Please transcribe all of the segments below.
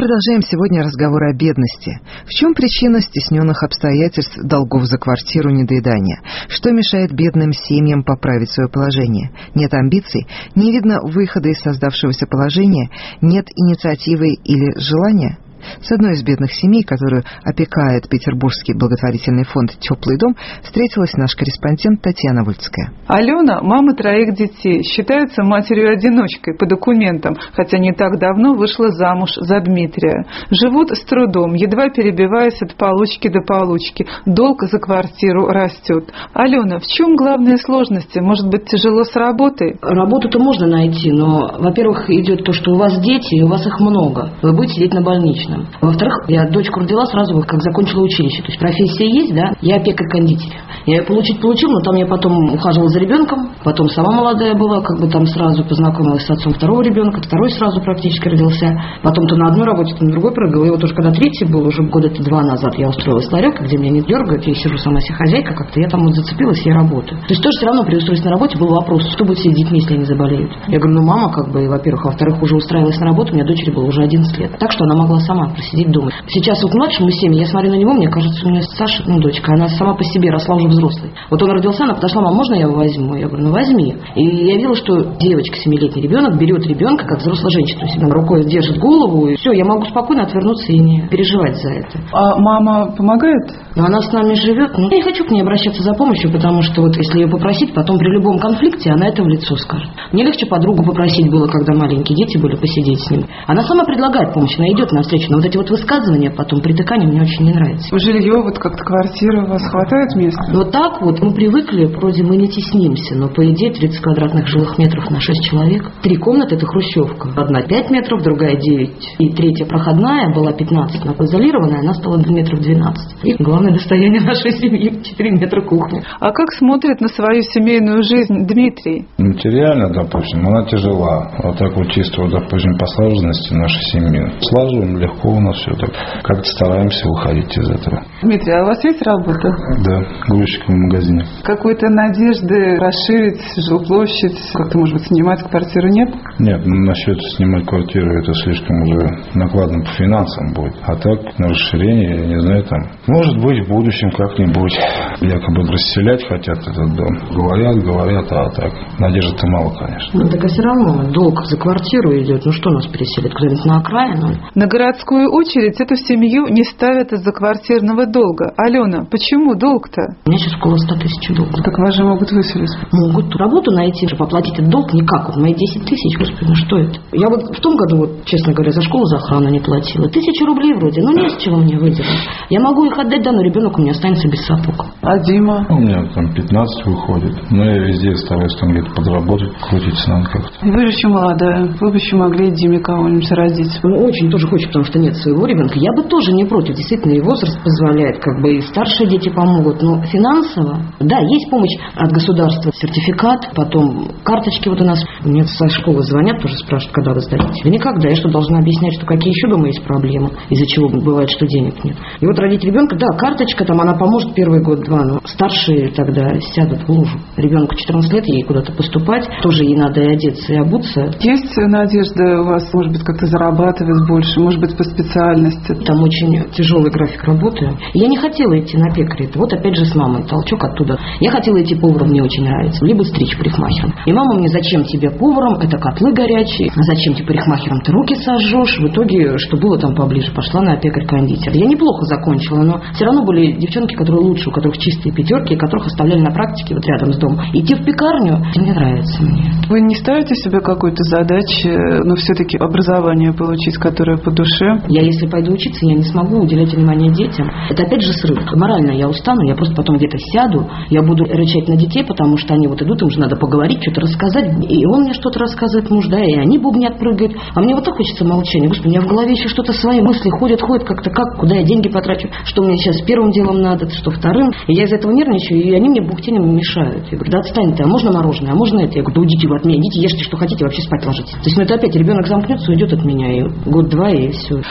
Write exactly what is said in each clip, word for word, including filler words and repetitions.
продолжаем сегодня разговор о бедности. В чем причина стесненных обстоятельств, долгов за квартиру, недоедания? Что мешает бедным семьям поправить свое положение? Нет амбиций, не видно выхода из создавшегося положения, нет инициативы или желания? С одной из бедных семей, которую опекает Петербургский благотворительный фонд «Теплый дом», встретилась наш корреспондент Татьяна Вольская. Алена – мама троих детей, считается матерью-одиночкой по документам, хотя не так давно вышла замуж за Дмитрия. Живут с трудом, едва перебиваясь от получки до получки. Долг за квартиру растет. Алена, в чем главные сложности? Может быть, тяжело с работой? Работу-то можно найти, но, во-первых, идет то, что у вас дети, и у вас их много. Вы будете сидеть на больничном. Во-вторых, я дочку родила сразу, как закончила училище. То есть профессия есть, да? Я опекарь-кондитер. Я ее получить получил, но там я потом ухаживала за ребенком, потом сама молодая была, как бы там сразу познакомилась с отцом второго ребенка, второй сразу практически родился. Потом то на одной работе, то на другой прыгала. И вот уже когда третий был, уже года-то два назад, я устроилась в ларек, где меня не дергают, я сижу сама себе хозяйка, как-то я там вот зацепилась, я работаю. То есть тоже все равно при устройстве на работе был вопрос, что будет с детьми, если они заболеют. Я говорю, ну мама, как бы, во-первых, а во-вторых, уже устраивалась на работу, у меня дочери было уже одиннадцать лет. Так что она могла сама просидеть дома. Сейчас вот младшему семье, я смотрю на него, мне кажется, у меня Саша, ну, дочка, она сама по себе росла уже взрослой. Вот он родился, она подошла, мам, можно я его возьму? Я говорю, ну возьми. И я видела, что девочка, семилетний ребенок, берет ребенка, как взрослая женщина, то есть она рукой держит голову, и все, я могу спокойно отвернуться и не переживать за это. А мама помогает? Но она с нами живет. Ну, я не хочу к ней обращаться за помощью, потому что вот если ее попросить, потом при любом конфликте она это в лицо скажет. Мне легче подругу попросить было, когда маленькие дети были, посидеть с ним. Она сама предлагает помощь, она идет навстречу, но вот эти вот высказывания, потом притыкание мне очень не нравится. Жилье, вот как-то квартира, у вас хватает места? Вот так вот мы привыкли, вроде мы не теснимся, но по идее тридцать квадратных жилых метров на шесть человек. Три комнаты — это хрущевка. Одна пять метров, другая девять. И третья проходная была пятнадцать, но изолированная, она стала метров двенадцать. И главное достояние нашей семьи — четыре метра кухни. А как смотрит на свою семейную жизнь Дмитрий? Материально, допустим, она тяжела. Вот так вот чисто, вот, допустим, по сложности нашей семьи. Слаживаем, легко у нас все так. Как-то стараемся выходить из этого. Дмитрий, а у вас есть работа? Да, грузчиком в магазине. Какой-то надежды расширить жилплощадь, как-то, может быть, снимать квартиру нет? Нет, насчет снимать квартиру, это слишком уже накладно по финансам будет. А так, на расширение, я не знаю, там, может быть, в будущем как-нибудь якобы расселять хотят этот дом. Говорят, говорят, а так, надежды-то мало, конечно. Ну, так а все равно долг за квартиру идет. Ну, что нас переселит? Куда-нибудь на окраину? На городскую очередь эту семью не ставят из-за квартирного долга. Алена, почему долг-то? У меня сейчас около ста тысяч долга. Так вас же могут выселить. Могут работу найти, чтобы оплатить этот долг никак. Вот мои десять тысяч, господи, ну что это? Я вот в том году, вот, честно говоря, за школу за охрану не платила. Тысячу рублей вроде, ну не с чего мне выделить. Я могу их отдать, да, но ребенок у меня останется без сапог. А Дима? У меня там пятнадцать выходит. Но я везде стараюсь там где-то подработать, крутиться надо как-то. Вы же еще молодая, вы бы еще могли Диме кого-нибудь родить. Ну, очень тоже хочет, потому что нет своего ребенка. Я бы тоже не против. Действительно, и возраст позволяет, как бы и старшие дети помогут. Но финансово, да, есть помощь от государства, сертификат, потом карточки вот у нас. Мне со школы звонят, тоже спрашивают, когда вы сдадите. Да никогда. Я что, должна объяснять, что какие еще дома есть проблемы, из-за чего бывает, что денег нет. И вот родить ребенка, да, карточка там, она поможет первый год-два, но старшие тогда сядут в лужу. Ребенку четырнадцать лет, ей куда-то поступать, тоже ей надо и одеться, и обуться. Есть надежда у вас, может быть, как-то зарабатывать больше, может быть, по специальности? Там очень тяжелый график работы. Я не хотела идти на пекаря. Вот опять же с мамой, толчок оттуда. Я хотела идти поваром, мне очень нравится. Либо стричь парикмахером. И мама мне, зачем тебе поваром, это котлы горячие, а зачем тебе парикмахером, ты руки сожжешь. В итоге, что было там поближе, пошла на пекарь-кондитер. Я неплохо закончила, но все равно были девчонки, которые лучше, у которых чистые пятерки, которых оставляли на практике вот рядом с домом. Идти в пекарню, это не нравится мне. Вы не ставите себе какой-то задачи, но все-таки образование получить, которое по душе? Я, если пойду учиться, я не смогу уделять внимание детям. Это опять же срыв. Морально я устану, я просто потом где-то сяду, я буду рычать на детей, потому что они вот идут, им же надо поговорить, что-то рассказать, и он мне что-то рассказывает, муж, да, и они бубнят, прыгают. А мне вот так хочется молчания. Господи, у меня в голове еще что-то свои мысли ходят, ходят как-то, как, куда я деньги потрачу, что мне сейчас первым делом надо, что вторым. И я из-за этого нервничаю, и они мне бухтением мешают. Я говорю, да отстань ты, а можно мороженое, а можно это? Я говорю, да уйдите вы от меня, идите, ешьте, что хотите, вообще спать ложитесь. То есть, ну это опять ребенок замкнется, уйдет от меня, и год-два, и все.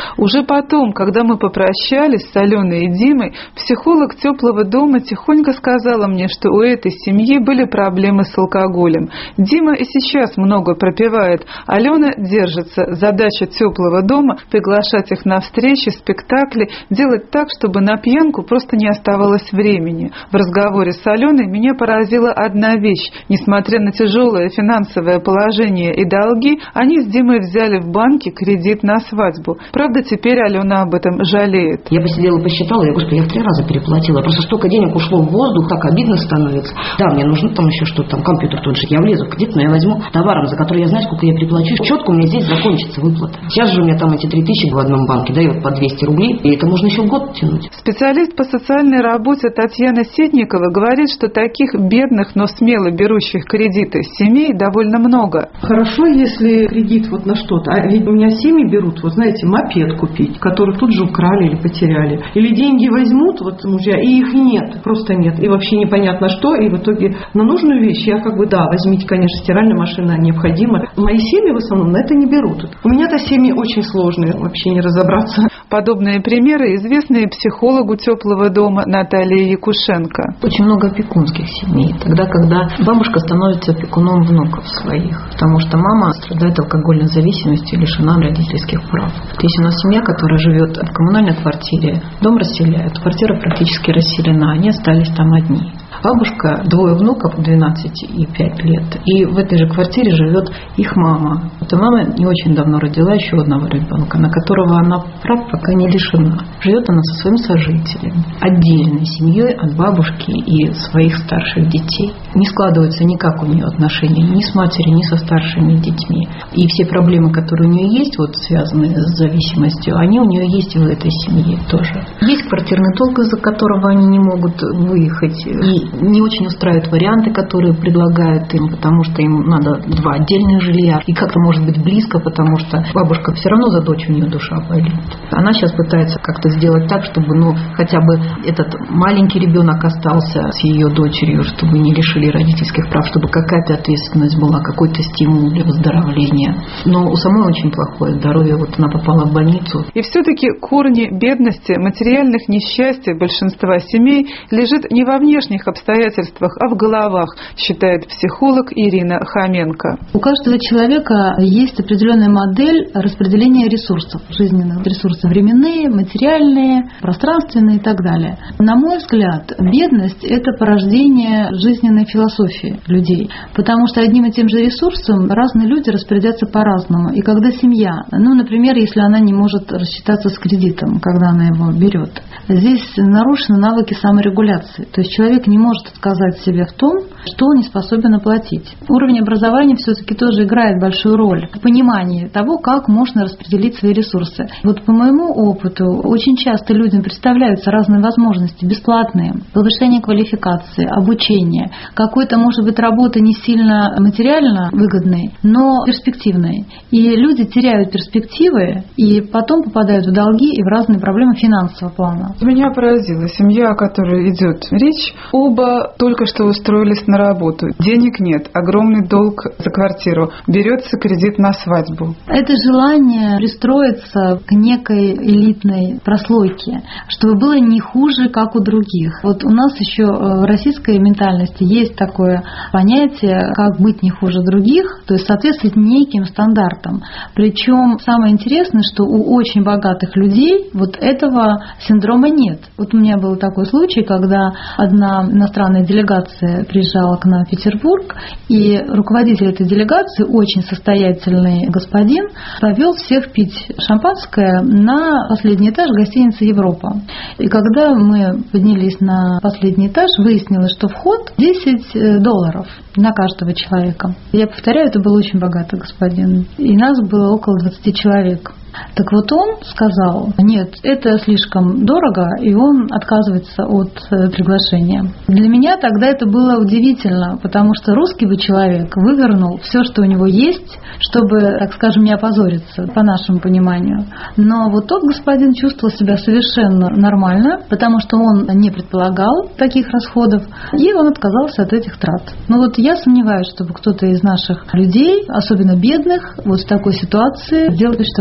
Уже потом, когда мы попрощались с Аленой и Димой, психолог теплого дома тихонько сказала мне, что у этой семьи были проблемы с алкоголем. Дима и сейчас много пропивает, Алена держится. Задача теплого дома – приглашать их на встречи, спектакли, делать так, чтобы на пьянку просто не оставалось времени. В разговоре с Аленой меня поразила одна вещь. Несмотря на тяжелое финансовое положение и долги, они с Димой взяли в банке кредит на свадьбу. Правда, теперь Алена об этом жалеет. Я посидела, посчитала, я, господи, я в три раза переплатила. Просто столько денег ушло в воздух, так обидно становится. Да, мне нужно там еще что-то, там компьютер тот же. Я влезу в кредит, но я возьму товаром, за который я знаю, сколько я переплачу. Четко у меня здесь закончится выплата. Сейчас же у меня там эти три тысячи в одном банке дает по двести рублей, и это можно еще год тянуть. Специалист по социальной работе Татьяна Ситникова говорит, что таких бедных, но смело берущих кредиты семей довольно много. Хорошо, если кредит вот на что-то. А ведь у меня семьи берут, вот знаете, мопед купить, который тут же украли или потеряли. Или деньги возьмут, вот мужья, и их нет, просто нет. И вообще непонятно что, и в итоге на нужную вещь я как бы, да, возьмите, конечно, стиральная машина необходима. Мои семьи в основном на это не берут. У меня-то семьи очень сложные, вообще не разобраться. Подобные примеры известны психологу теплого дома Наталье Якушенко. Очень много опекунских семей. Тогда, когда бабушка становится опекуном внуков своих, потому что мама страдает алкогольной зависимостью и лишена родительских прав. Если у нас семья, которая живет в коммунальной квартире, дом расселяют, квартира практически расселена, они остались там одни. Бабушка, двое внуков, двенадцать и пять лет, и в этой же квартире живет их мама. Эта мама не очень давно родила еще одного ребенка, на которого она прав пока не лишена. Живет она со своим сожителем, отдельной семьей от бабушки и своих старших детей. Не складываются никак у нее отношения ни с матерью, ни со старшими детьми. И все проблемы, которые у нее есть, вот связанные с зависимостью, они у нее есть и в этой семье тоже. Есть квартирный долг, из-за которого они не могут выехать. И не очень устраивают варианты, которые предлагают им, потому что им надо два отдельных жилья. И как-то может быть близко, потому что бабушка все равно за дочь, у нее душа болит. Она сейчас пытается как-то сделать так, чтобы ну, хотя бы этот маленький ребенок остался с ее дочерью, чтобы не лишили родительских прав, чтобы какая-то ответственность была, какой-то стимул для выздоровления. Но у самой очень плохое здоровье. Вот она попала в больницу. И все-таки корни бедности, материальных несчастий большинства семей лежит не во внешних обстоятельствах, а в головах, считает психолог Ирина Хоменко. У каждого человека есть определенная модель распределения ресурсов, жизненных ресурсов, временные, материальные, пространственные и так далее. На мой взгляд, бедность – это порождение жизненной философии людей, потому что одним и тем же ресурсом разные люди распорядятся по-разному. И когда семья, ну, например, если она не может рассчитаться с кредитом, когда она его берет, здесь нарушены навыки саморегуляции. То есть человек не может отказать себе в том, что он не способен оплатить. Уровень образования все-таки тоже играет большую роль в понимании того, как можно распределить свои ресурсы. Вот по моему опыту очень часто людям представляются разные возможности, бесплатные, повышение квалификации, обучение, какой-то, может быть, работы не сильно материально выгодной, но перспективной. И люди теряют перспективы и потом попадают в долги и в разные проблемы финансового плана. Меня поразила семья, о которой идет речь. Оба только что устроились на работу. Денег нет, огромный долг за квартиру. Берется кредит на свадьбу. Это желание пристроиться к некой элитной прослойке, чтобы было не хуже, как у других. Вот у нас еще в российской ментальности есть такое понятие, как быть не хуже других, то есть соответствовать неким стандартам. Причем самое интересное, что у очень богатых людей вот этого синдрома нет. Вот у меня был такой случай, когда одна иностранная делегация приезжала к нам в Петербург, и руководитель этой делегации, очень состоятельный господин, повел всех пить шампанское на последний этаж гостиницы «Европа». И когда мы поднялись на последний этаж, выяснилось, что вход десять долларов на каждого человека. Я повторяю, это был очень богатый господин. И нас было около двадцати человек. Так вот он сказал, нет, это слишком дорого, и он отказывается от приглашения. Для меня тогда это было удивительно, потому что русский бы человек вывернул все, что у него есть, чтобы, так скажем, не опозориться, по нашему пониманию. Но вот тот господин чувствовал себя совершенно нормально, потому что он не предполагал таких расходов, и он отказался от этих трат. Но вот я сомневаюсь, чтобы кто-то из наших людей, особенно бедных, вот в такой ситуации сделал точно такой же поступок.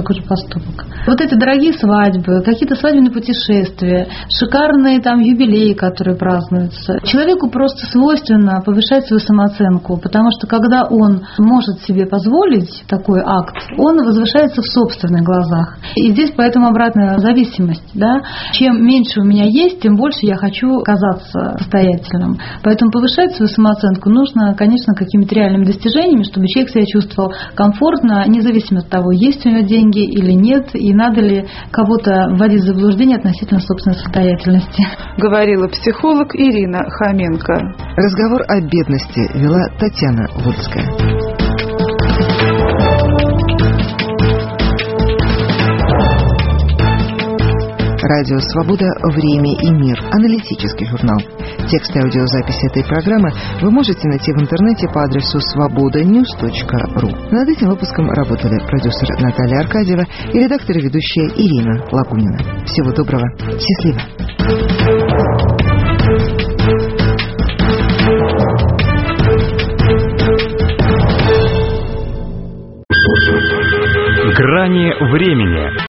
поступок. Вот эти дорогие свадьбы, какие-то свадебные путешествия, шикарные там юбилеи, которые празднуются. Человеку просто свойственно повышать свою самооценку, потому что когда он может себе позволить такой акт, он возвышается в собственных глазах. И здесь поэтому обратная зависимость. Да? Чем меньше у меня есть, тем больше я хочу казаться состоятельным. Поэтому повышать свою самооценку нужно, конечно, какими-то реальными достижениями, чтобы человек себя чувствовал комфортно, независимо от того, есть у него деньги или нет, и надо ли кого-то вводить в заблуждение относительно собственной состоятельности. Говорила психолог Ирина Хоменко. Разговор о бедности вела Татьяна Вольская. Радио «Свобода. Время и мир». Аналитический журнал. Текст и аудиозаписи этой программы вы можете найти в интернете по адресу свобода ньюс точка ру. Над этим выпуском работали продюсер Наталья Аркадьева и редактор и ведущая Ирина Лагунина. Всего доброго. Счастливо. Грани времени.